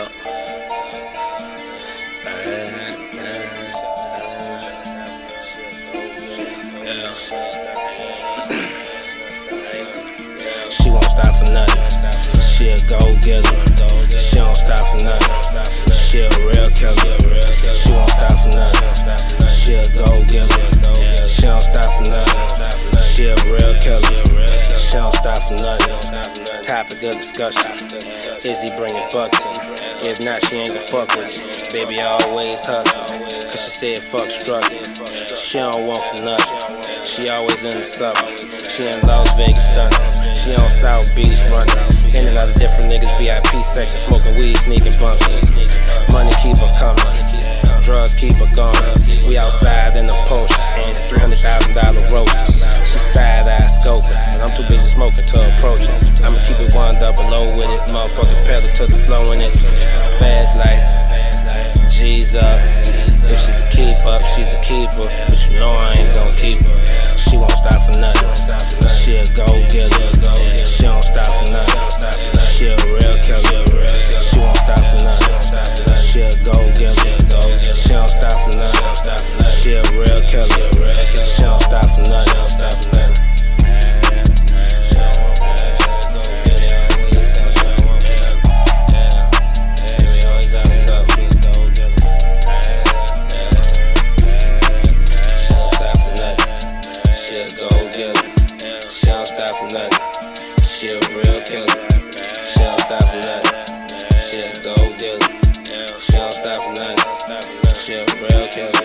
Yeah. Yeah. She won't stop for nothing. She a go-getter. She don't stop for nothing. She a real killer. She won't stop for nothing. She a go-getter. She don't stop for nothing. She a real killer. She don't stop for nothing. Topic of discussion. Is he bringing bucks in? If not, she ain't gon' fuck with it. Baby always hustle, cause she said fuck struggle. She don't want for nothing. She always in the suburb. She in Las Vegas stunning. She on South Beach running. In and out of different niggas VIP section, smoking weed, sneaking bumps in. Money keep her coming, drugs keep her going. We outside in the posters and $300,000 roasters. She side-eye scoping, and I'm too busy smoking to approach it. I'ma keep it 100 with it, motherfucking pedal to the flow in it. Fast life, G's up. If she can keep up, she's a keeper, but you know I ain't gon' keep her. She won't stop for nothing. She a go-getter. She don't stop for nothing. She a real killer. She won't stop for nothing. She a go-getter. She don't stop for nothing. She a real killer. She don't stop for nothing. She don't stop for nothing. She a real killer. She don't stop for nothing. She a go-getter. She don't stop for nothing. She a real killer.